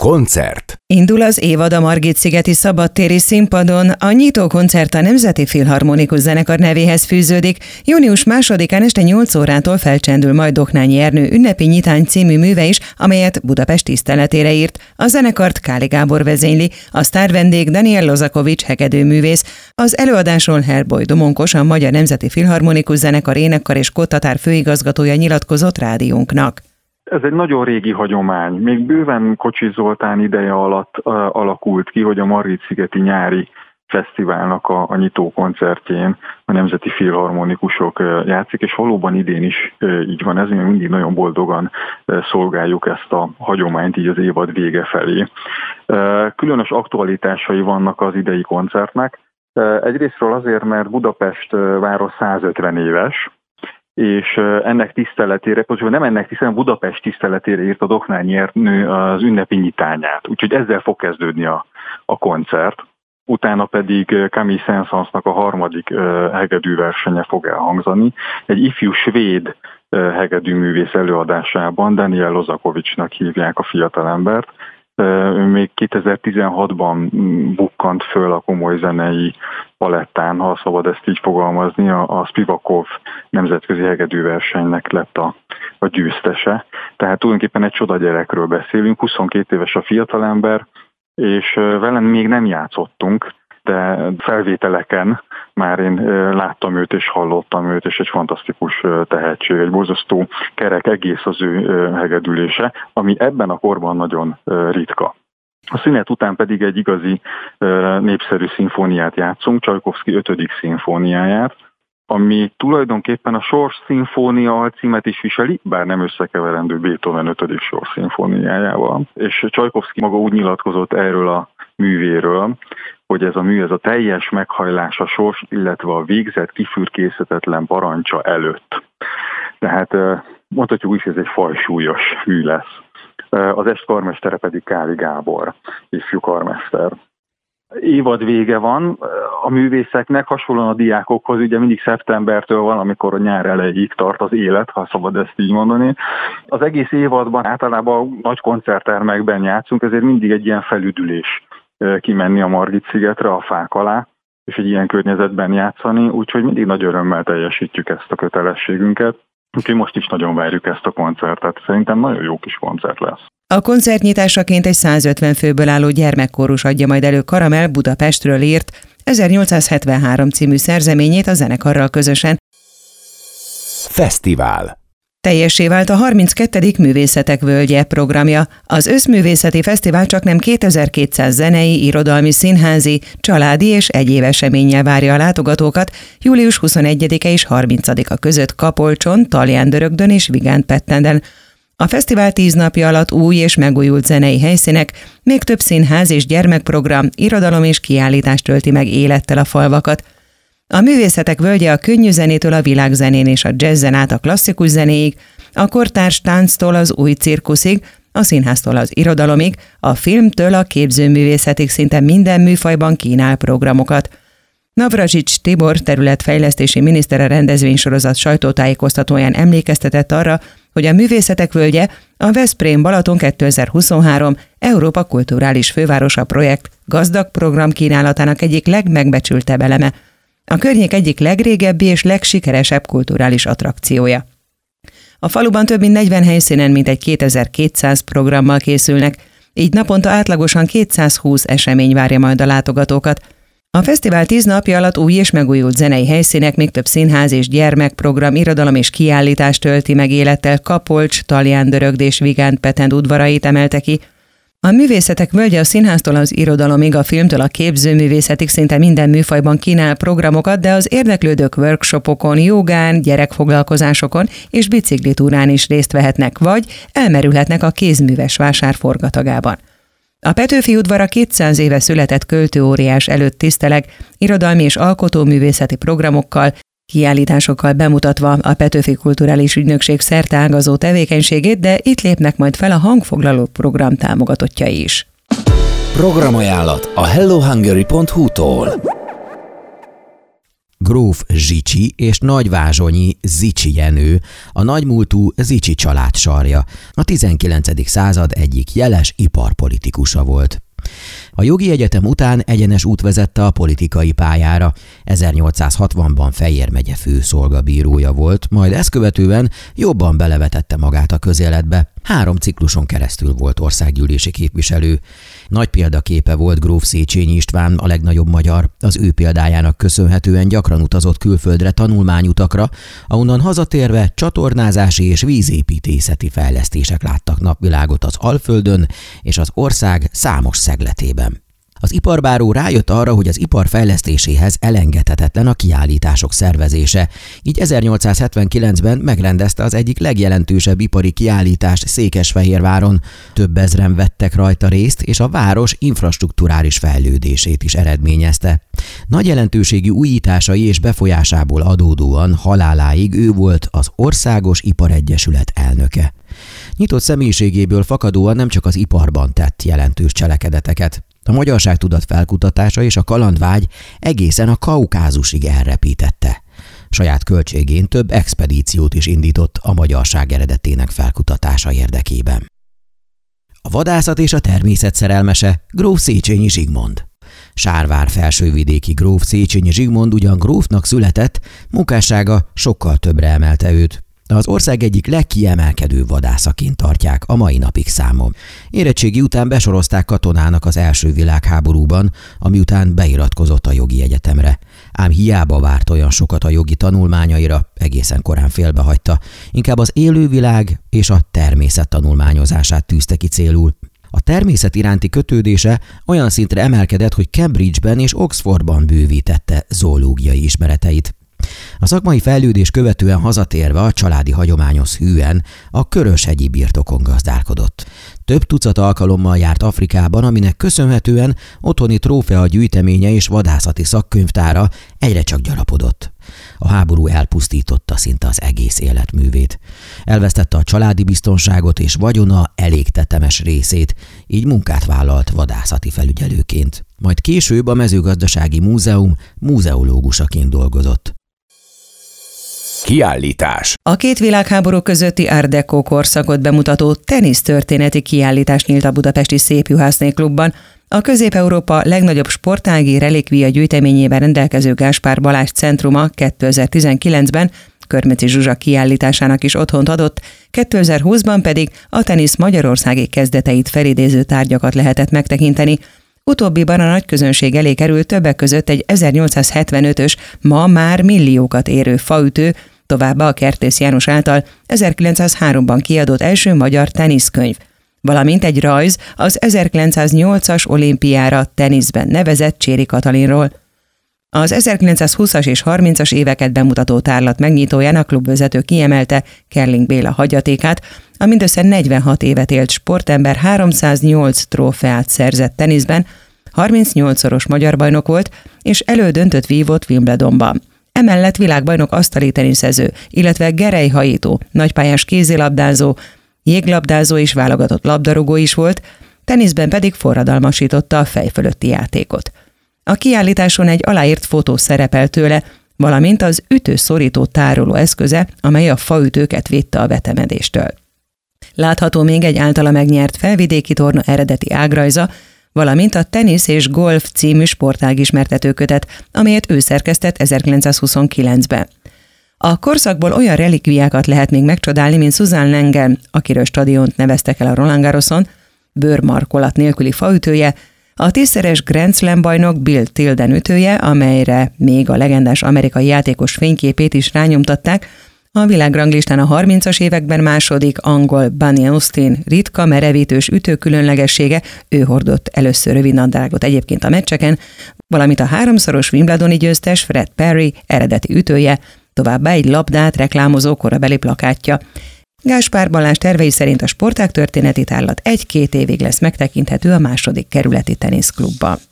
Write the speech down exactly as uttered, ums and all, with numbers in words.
Koncert. Indul az évad a Margit-szigeti szabadtéri színpadon, a nyitó koncert a Nemzeti Filharmonikus Zenekar nevéhez fűződik. Június másodikán este nyolc órától felcsendül majd Doknányi Ernő ünnepi nyitány című műve is, amelyet Budapest tiszteletére írt. A zenekart Káli Gábor vezényli, a sztárvendég Daniel Lozakovics hegedűművész. Az előadásról Herboly Domonkos, a Magyar Nemzeti Filharmonikus Zenekar énekkar és kottatár főigazgatója nyilatkozott rádiónknak. Ez egy nagyon régi hagyomány. Még bőven Kocsis Zoltán ideje alatt uh, alakult ki, hogy a Margit-szigeti nyári fesztiválnak a, a nyitó koncertjén a nemzeti filharmonikusok uh, játszik, és valóban idén is uh, így van ez, mi mindig nagyon boldogan uh, szolgáljuk ezt a hagyományt így az évad vége felé. Uh, különös aktualitásai vannak az idei koncertnek. Uh, egyrésztről azért, mert Budapest uh, város százötven éves, és ennek tiszteletére, pontosan nem ennek tiszteletére, Budapest tiszteletére írt a Doknányi Ernő az ünnepi nyitányát. Úgyhogy ezzel fog kezdődni a, a koncert. Utána pedig Camille Saint-Saënsnak a harmadik hegedűversenye fog elhangzani. Egy ifjú svéd hegedűművész előadásában, Daniel Lozakovicsnak hívják a fiatalembert. Ő még kétezer-tizenhatban bukkant föl a komoly zenei palettán, ha szabad ezt így fogalmazni, a, a Spivakov nemzetközi hegedűversenynek lett a, a győztese. Tehát tulajdonképpen egy csoda gyerekről beszélünk, huszonkét éves a fiatalember, és velem még nem játszottunk, de felvételeken már én láttam őt és hallottam őt, és egy fantasztikus tehetség, egy borzasztó kerek egész az ő hegedülése, ami ebben a korban nagyon ritka. A szünet után pedig egy igazi népszerű szimfóniát játszunk, Csajkovszky ötödik szimfóniáját, ami tulajdonképpen a Sors szimfónia alcímet is viseli, bár nem összekeverendő Beethoven ötödik Sors szimfóniájával. És Csajkovszky maga úgy nyilatkozott erről a művéről, hogy ez a mű, ez a teljes meghajlás a sors, illetve a végzet kifürkészhetetlen parancsa előtt. Tehát mondhatjuk is, hogy ez egy fajsúlyos mű lesz. Az est karmestere pedig Káli Gábor, ifjú karmester. Évad vége van a művészeknek, hasonlóan a diákokhoz, ugye mindig szeptembertől van, amikor a nyár elejéig tart az élet, ha szabad ezt így mondani. Az egész évadban általában nagy koncerttermekben játszunk, ezért mindig egy ilyen felüdülés kimenni a Margit-szigetre, a fák alá, és egy ilyen környezetben játszani, úgyhogy mindig nagy örömmel teljesítjük ezt a kötelességünket. Úgyhogy most is nagyon várjuk ezt a koncertet. Szerintem nagyon jó kis koncert lesz. A koncertnyitásaként egy százötven főből álló gyermekkórus adja majd elő Karamell Budapestről írt ezernyolcszázhetvenhárom című szerzeményét a zenekarral közösen. Fesztivál. Teljessé vált a harminckettedik Művészetek Völgye programja. Az Összművészeti Fesztivál csaknem kétezer-kétszáz zenei, irodalmi, színházi, családi és egyéb eseménnyel várja a látogatókat július huszonegyedike és harmincadika között Kapolcson, Talján-Dörögdön és Vigánt-Pettenden. A fesztivál tíz napja alatt új és megújult zenei helyszínek, még több színház és gyermekprogram, irodalom és kiállítás tölti meg élettel a falvakat. A Művészetek Völgye a könnyű zenétől a világzenén és a jazzen át a klasszikus zenéig, a kortárs tánctól az új cirkuszig, a színháztól az irodalomig, a filmtől a képzőművészetig szinte minden műfajban kínál programokat. Navracsics Tibor területfejlesztési miniszter a rendezvénysorozat sajtótájékoztatóján emlékeztetett arra, hogy a Művészetek Völgye a Veszprém-Balaton kétezer-huszonhárom Európa kulturális fővárosa projekt gazdag program kínálatának egyik legmegbecsültebb eleme, a környék egyik legrégebbi és legsikeresebb kulturális attrakciója. A faluban több mint negyven helyszínen mintegy kétezer-kétszáz programmal készülnek, így naponta átlagosan kétszázhúsz esemény várja majd a látogatókat. A fesztivál tíz napja alatt új és megújult zenei helyszínek, még több színház és gyermekprogram, irodalom és kiállítás tölti meg élettel Kapolcs, Talján-Dörögd és Vigánt-Pettend udvarait emelte ki. A Művészetek Völgye a színháztól az irodalomig, a filmtől a képzőművészetig szinte minden műfajban kínál programokat, de az érdeklődők workshopokon, jogán, gyerekfoglalkozásokon és biciklitúrán is részt vehetnek, vagy elmerülhetnek a kézműves vásár forgatagában. A Petőfi udvar a kétszáz éve született költőóriás előtt tiszteleg, irodalmi és alkotóművészeti programokkal, kiállításokkal bemutatva a Petőfi Kulturális Ügynökség szerteágazó tevékenységét, de itt lépnek majd fel a hangfoglaló program támogatottjai is. Programajánlat a hello hungary pont hu-tól. gróf Zsicsi és nagyvázsonyi Zichy Jenő, a nagymúltú Zichy család sarja. A tizenkilencedik század egyik jeles iparpolitikusa volt. A jogi egyetem után egyenes út vezette a politikai pályára. ezernyolcszázhatvanban Fejér megye főszolgabírója volt, majd ezt követően jobban belevetette magát a közéletbe. Három cikluson keresztül volt országgyűlési képviselő. Nagy példaképe volt gróf Széchenyi István, a legnagyobb magyar. Az ő példájának köszönhetően gyakran utazott külföldre tanulmányutakra, ahonnan hazatérve csatornázási és vízépítészeti fejlesztések láttak napvilágot az Alföldön és az ország számos szegletében. Az iparbáró rájött arra, hogy az ipar fejlesztéséhez elengedhetetlen a kiállítások szervezése, így ezernyolcszázhetvenkilencben megrendezte az egyik legjelentősebb ipari kiállítást Székesfehérváron. Több ezren vettek rajta részt, és a város infrastrukturális fejlődését is eredményezte. Nagy jelentőségű újításai és befolyásából adódóan haláláig ő volt az Országos Iparegyesület elnöke. Nyitott személyiségéből fakadóan nem csak az iparban tett jelentős cselekedeteket. A magyarságtudat felkutatása és a kalandvágy egészen a Kaukázusig elrepítette. Saját költségén több expedíciót is indított a magyarság eredetének felkutatása érdekében. A vadászat és a természet szerelmese gróf Széchenyi Zsigmond. Sárvár felsővidéki gróf Széchenyi Zsigmond ugyan grófnak született, munkássága sokkal többre emelte őt. Az ország egyik legkiemelkedő vadászaként tartják a mai napig számon. Érettségi után besorozták katonának az első világháborúban, ami után beiratkozott a jogi egyetemre. Ám hiába várt olyan sokat a jogi tanulmányaira, egészen korán félbehagyta, inkább az élővilág és a természet tanulmányozását tűzte ki célul. A természet iránti kötődése olyan szintre emelkedett, hogy Cambridge-ben és Oxfordban bővítette zoológiai ismereteit. A szakmai fejlődés követően hazatérve a családi hagyományhoz hűen a Köröshegyi birtokon gazdálkodott. Több tucat alkalommal járt Afrikában, aminek köszönhetően otthoni trófea gyűjteménye és vadászati szakkönyvtára egyre csak gyarapodott. A háború elpusztította szinte az egész életművét. Elvesztette a családi biztonságot és vagyona elég tetemes részét, így munkát vállalt vadászati felügyelőként. Majd később a mezőgazdasági múzeum múzeológusaként dolgozott. Kiállítás. A két világháború közötti Art Deco korszakot bemutató tenisztörténeti kiállítás nyílt a budapesti Szépjuhászné klubban. A Közép-Európa legnagyobb sportági relikvia gyűjteményében rendelkező Gáspár Balázs centruma kétezer-tizenkilencben Körmeci Zsuzsa kiállításának is otthont adott, kétezer-húszban pedig a tenisz magyarországi kezdeteit felidéző tárgyakat lehetett megtekinteni. Utóbbiban a nagy közönség elé került többek között egy ezernyolcszázhetvenötös, ma már milliókat érő faütő, továbbá a Kertész János által ezerkilencszázháromban kiadott első magyar teniszkönyv, valamint egy rajz az ezerkilencszáznyolcas olimpiára teniszben nevezett Cséri Katalinról. Az ezerkilencszázhúszas és harmincas éveket bemutató tárlat megnyitóján a klubvezető kiemelte Kerling Béla hagyatékát, a mindössze negyvenhat évet élt sportember háromszáznyolc trófeát szerzett teniszben, harmincnyolcszoros magyar bajnok volt, és elődöntött vívott Wimbledonban. Emellett világbajnok asztali teniszező, illetve gerelyhajító, nagypályás kézilabdázó, jéglabdázó és válogatott labdarúgó is volt, teniszben pedig forradalmasította a fej fölötti játékot. A kiállításon egy aláírt fotó szerepel tőle, valamint az ütőszorító tároló eszköze, amely a faütőket védte a vetemedéstől. Látható még egy általa megnyert felvidéki torna eredeti ágrajza, valamint a Tenisz és Golf című sportág ismertető kötet, amelyet ő szerkesztett ezerkilencszázhuszonkilencben. A korszakból olyan relikviákat lehet még megcsodálni, mint Susan Langen, akiről stadiont neveztek el a Roland Garroson, bőrmarkolat nélküli faütője, a tízszeres Grand Slam bajnok Bill Tilden ütője, amelyre még a legendás amerikai játékos fényképét is rányomtatták, a világranglistán a harmincas években második angol Bunny Austin ritka merevítős ütő különlegessége, ő hordott először rövidnadrágot egyébként a meccseken, valamint a háromszoros Wimbledoni győztes Fred Perry eredeti ütője, továbbá egy labdát reklámozó korabeli plakátja. Gáspár Balázs tervei szerint a sportág történeti tárlat egy-két évig lesz megtekinthető a második kerületi teniszklubban.